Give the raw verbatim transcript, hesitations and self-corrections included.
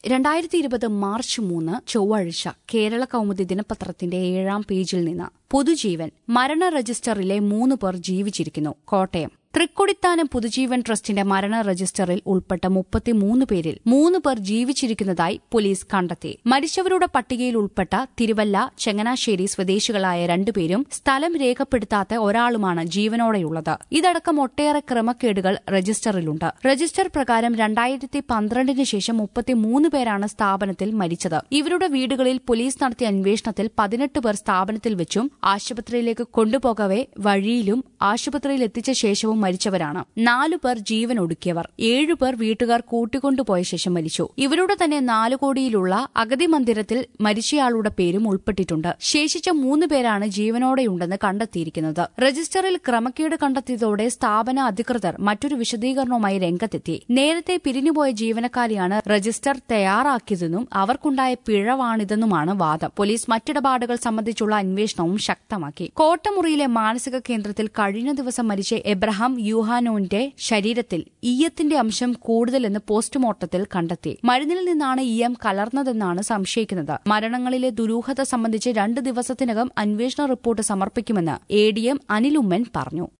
രണ്ടായിരത്തി ഇരുപത് മാർച്ച് മൂന്ന് ചൊവ്വാഴ്ച കേരള കൗമുദി ദിനപത്രത്തിന്റെ ഏഴാം പേജിൽ നിന്ന് പുതുജീവൻ മരണ രജിസ്റ്ററിലെ മൂന്ന് പേർ ജീവിച്ചിരിക്കുന്നു. കോട്ടയം തൃക്കൊടിത്താനം പുതുജീവൻ ട്രസ്റ്റിന്റെ മരണ രജിസ്റ്ററിൽ ഉൾപ്പെട്ട മുപ്പത്തിമൂന്ന് പേരിൽ മൂന്ന് പേർ ജീവിച്ചിരിക്കുന്നതായി പോലീസ് കണ്ടെത്തി. മരിച്ചവരുടെ പട്ടികയിൽ ഉൾപ്പെട്ട തിരുവല്ല, ചങ്ങനാശ്ശേരി സ്വദേശികളായ രണ്ടുപേരും സ്ഥലം രേഖപ്പെടുത്താത്ത ഒരാളുമാണ് ജീവനോടെയുള്ളത്. ഇതടക്കം ഒട്ടേറെ ക്രമക്കേടുകൾ രജിസ്റ്ററിലുണ്ട്. രജിസ്റ്റർ പ്രകാരം രണ്ടായിരത്തി പന്ത്രണ്ടിന് ശേഷം മുപ്പത്തിമൂന്ന് പേരാണ് സ്ഥാപനത്തിൽ മരിച്ചത്. ഇവരുടെ വീടുകളിൽ പോലീസ് നടത്തിയ അന്വേഷണത്തിൽ പതിനെട്ട് പേർ സ്ഥാപനത്തിൽ വെച്ചും ആശുപത്രിയിലേക്ക് കൊണ്ടുപോകവെ വഴിയിലും ആശുപത്രിയിൽ എത്തിച്ച ശേഷവും മരിച്ചവരാണ്. നാലു പേർ ജീവൻ ഒടുക്കിയവർ. ഏഴുപേർ വീട്ടുകാർ കൂട്ടിക്കൊണ്ടുപോയ ശേഷം മരിച്ചു. ഇവരുടെ തന്നെ നാലു കോടിയിലുള്ള അഗതി മന്ദിരത്തിൽ മരിച്ചയാളുടെ പേരും ഉൾപ്പെട്ടിട്ടുണ്ട്. ശേഷിച്ച മൂന്ന് പേരാണ് ജീവനോടെയുണ്ടെന്ന് കണ്ടെത്തിയിരിക്കുന്നത്. രജിസ്റ്ററിൽ ക്രമക്കേട് കണ്ടെത്തിയതോടെ സ്ഥാപന അധികൃതർ മറ്റൊരു വിശദീകരണവുമായി രംഗത്തെത്തി. നേരത്തെ പിരിഞ്ഞുപോയ ജീവനക്കാരെയാണ് രജിസ്റ്റർ തയ്യാറാക്കിയതെന്നും അവർക്കുണ്ടായ പിഴവാണിതെന്നുമാണ് വാദം. പോലീസ് മറ്റിടപാടുകൾ സംബന്ധിച്ചുള്ള അന്വേഷണവും ശക്തമാക്കി. കോട്ടമുറിയിലെ മാനസിക കേന്ദ്രത്തിൽ കഴിഞ്ഞ ദിവസം മരിച്ച എബ്രഹാം യൂഹാനോന്റെ ശരീരത്തിൽ ഈയത്തിന്റെ അംശം കൂടുതലെന്ന് പോസ്റ്റ്മോർട്ടത്തിൽ കണ്ടെത്തി. മരുന്നിൽ നിന്നാണ് ഈയം കലർന്നതെന്നാണ് സംശയിക്കുന്നത്. മരണങ്ങളിലെ ദുരൂഹത സംബന്ധിച്ച് രണ്ട് ദിവസത്തിനകം അന്വേഷണ റിപ്പോർട്ട് സമർപ്പിക്കുമെന്ന് A D M Anil Oommen പറഞ്ഞു.